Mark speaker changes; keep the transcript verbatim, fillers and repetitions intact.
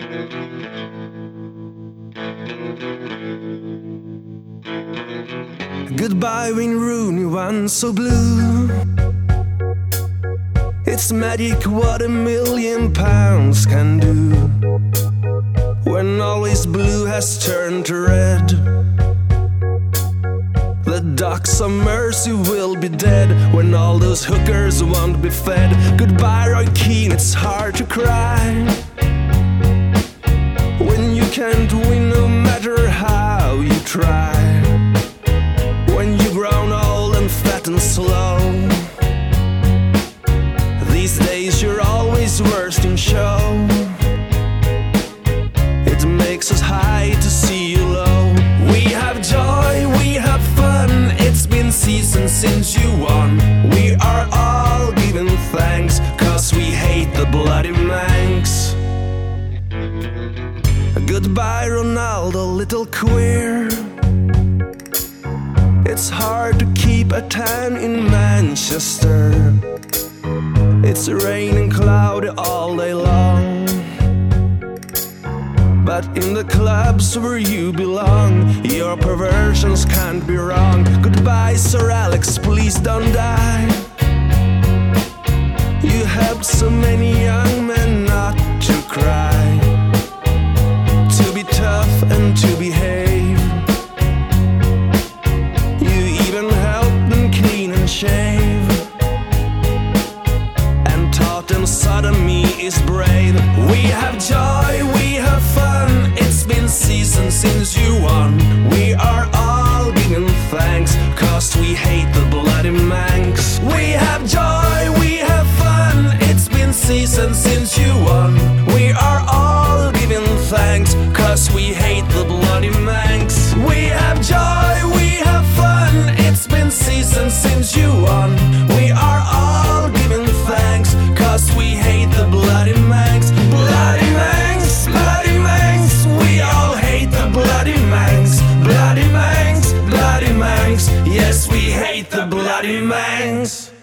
Speaker 1: Goodbye, Wayne Rooney, one so blue. It's magic what a million pounds can do. When always blue has turned to red, the Ducks of Mercy will be dead. When all those hookers won't be fed. Goodbye, Roy Keane, it's hard to cry when you can't win no matter how you try. When you've grown old and fat and slow, these days you're always worst in show. It makes us high to see you low. We have joy, we have fun. It's been seasons since you won. We are all giving thanks, cause we hate the bloody Manx. Goodbye, Ronaldo, little queer. It's hard to keep a tan in Manchester. It's raining cloudy all day long, but in the clubs where you belong, your perversions can't be wrong. Goodbye, Sir Alex, please don't die. You helped so many young men not to cry, to be tough and to behave. You even helped them clean and shave, and taught them sodomy is brave. We have joy, we have fun. It's been seasons since you won. We are all giving thanks, cause we hate the bloody Manx. We have joy, we have fun. It's been seasons since you won. We are all giving thanks, cause we hate the bloody Manx. We have joy, we have fun. It's been seasons since you won. We are all giving thanks, cause we hate the bloody Manx. Bloody Manx, bloody Manx. We all hate the bloody Manx. Bloody Manx, bloody Manx. Yes, we hate the bloody Manx.